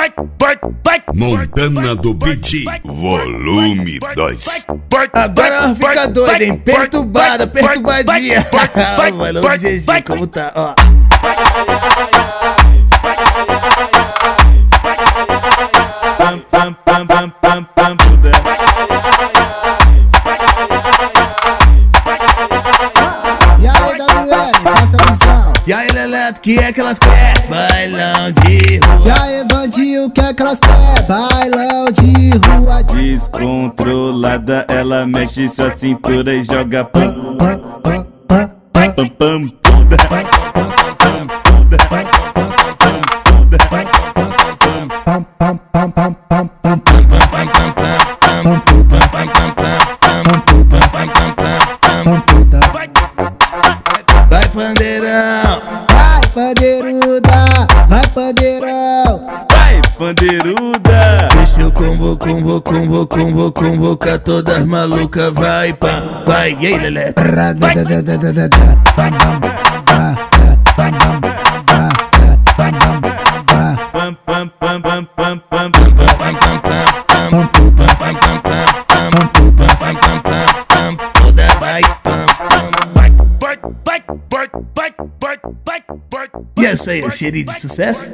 Montana do Beat, volume 2. Agora ela fica doida, hein? Perturbada, perturbadinha. Mano, o GG como tá, ó. E aí, WL, passa a visão. E aí, Leleto, que é que elas querem? Bailão de rua. E aí, Vandinho, o que é que elas querem? Bailão de rua. Descontrolada, ela mexe sua cintura e joga pam, pam, pam, pam, pam, pam, pam, puda, pam, pam, pam, puda, pam, pam, pam, puda, pam, pam, pam, pam, pam, pam, pam, pam, Vai, pandeirão. Vai, pandeiruda, vai, pandeirão. vai, pandeiruda. Deixa eu convocar todas malucas. Vai, pá, vai, e aí, Leleto. Pam, pam, pam, pam, pam, pam, E essa aí, é cheirinho de sucesso?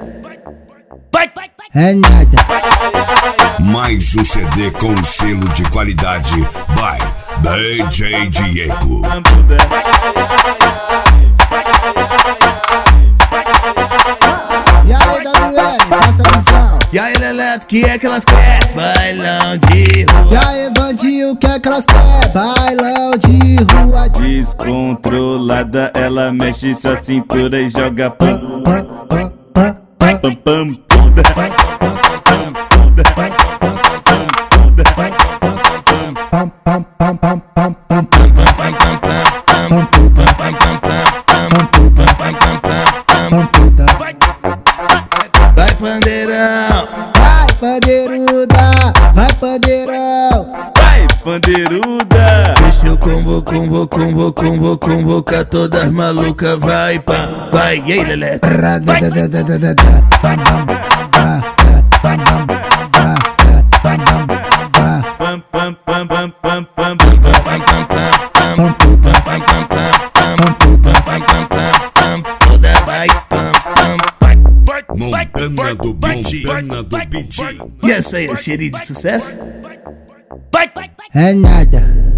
É nada. Mais um CD com selo de qualidade by DJ Diego. E aí, WL, passa a visão. E aí, Leleto, que é que elas querem? Bailão de rua. E aí, Vandinho, o que é que elas querem? Bailão de rua. Descontrolada, ela mexe sua cintura e joga pam, pam, pam, pam, pam, pam, pam, puda, pam, pam, pam, puda, pam, pam, pam, puda, pam, pam, pam, pam, pam, pam, pam, Vai, pandeirão. Vai, pandeiruda, vai, pandeirão. vai, pandeiruda. Deixa eu convocar todas malucas. Vai, pá, vai, e aí, Leleto. Pam, pam, pam, pam, pam, pam, Montana do Beat. E essa aí, é cheirinho de sucesso? É nada.